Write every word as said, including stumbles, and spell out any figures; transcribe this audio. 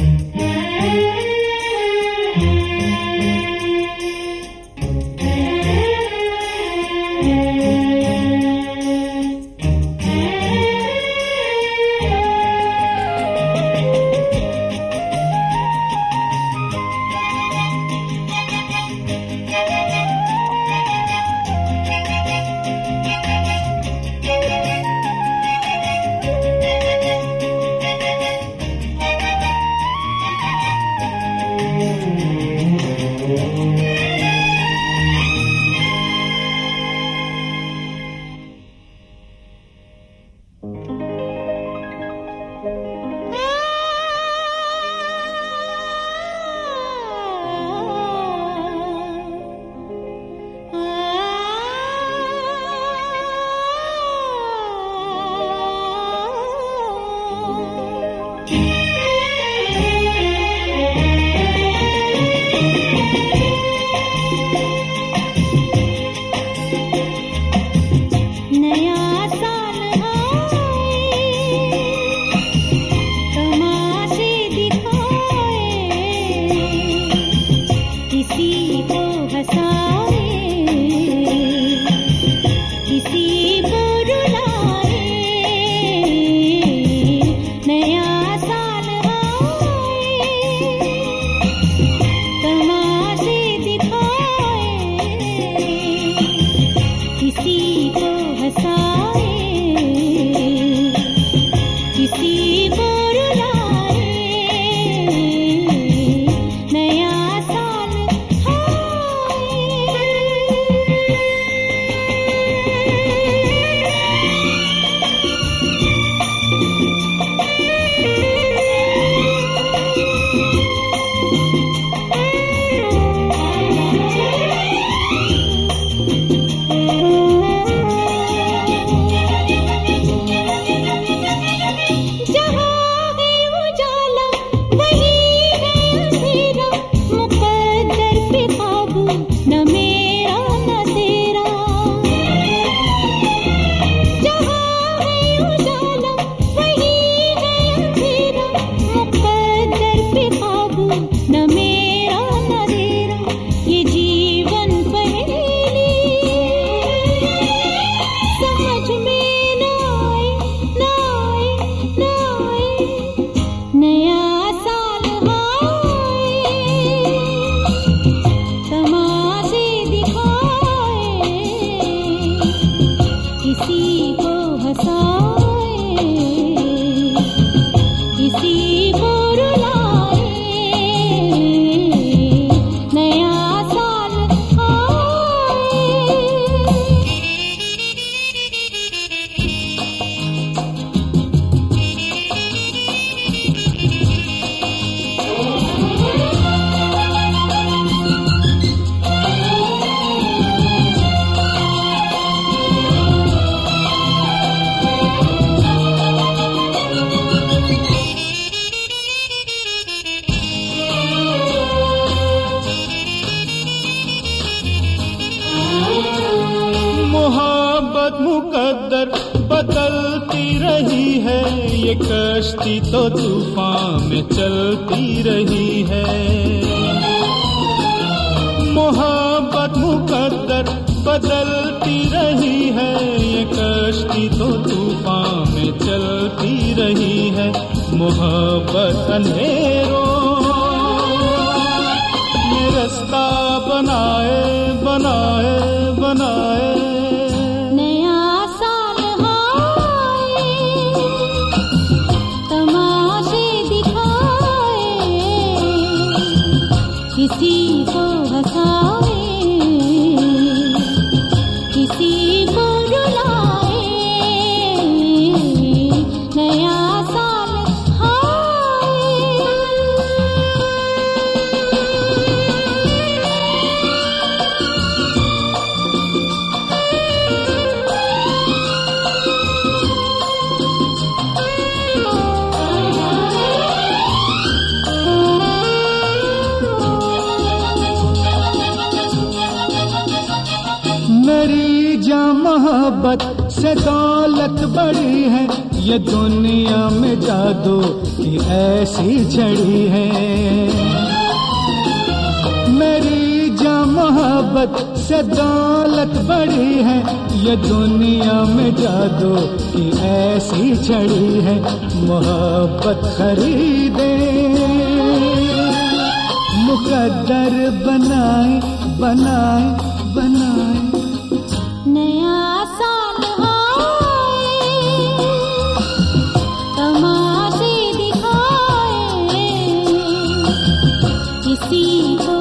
मुकद्दर बदलती रही है, ये कश्ती तो तूफान में चलती रही है। मोहब्बत मुकद्दर बदलती रही है, ये कश्ती तो तूफान में चलती रही है। मोहब्बत अंधेरों में रास्ता बनाए बनाए बनाए। किसी को हंसाए, किसी को रुलाए, नया साल मेरी जान मोहब्बत से दौलत बड़ी है, ये दुनिया में जादू की ऐसी छड़ी है। मेरी जा मोहब्बत से दौलत बड़ी है, ये दुनिया में जादू की ऐसी छड़ी है। मोहब्बत खरीदे मुकद्दर बनाए बनाए बनाए। नया साल आए, तमाशे दिखाए, किसी को